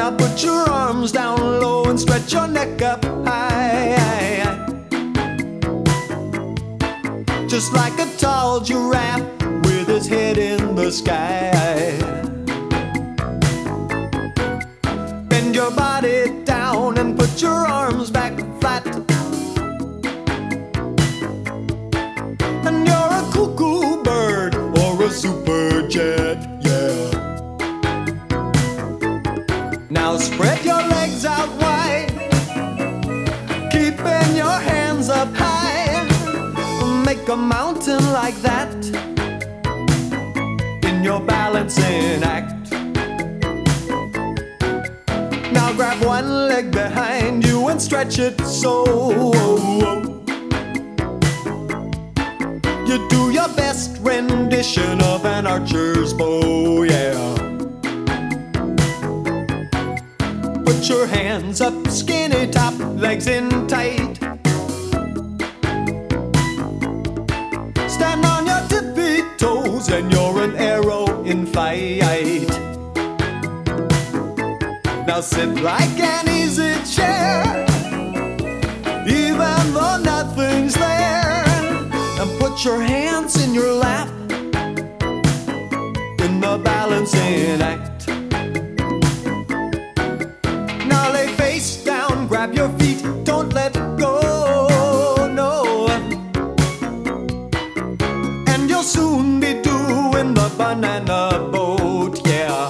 Now put your arms down low and stretch your neck up high, just like a tall giraffe with his head in the sky. Bend your body down and put your arms back flat, and you're a cuckoo bird or a super jet, yeah. Now spread your legs out wide, keeping your hands up high. Make a mountain like that in your balancing act. Now grab one leg behind you and stretch it so you do your best rendition of an archer's bow, yeah. Put your hands up, skinny top, legs in tight. Stand on your tippy toes and you're an arrow in flight. Now sit like an easy chair, even though nothing's there, and put your hands in your lap in the balancing act. Now lay face down, grab your feet, don't let go, no. And you'll soon be doing the banana boat, yeah.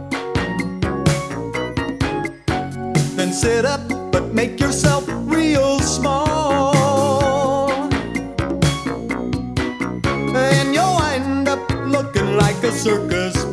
Then sit up, but make yourself real small, and you'll wind up looking like a circus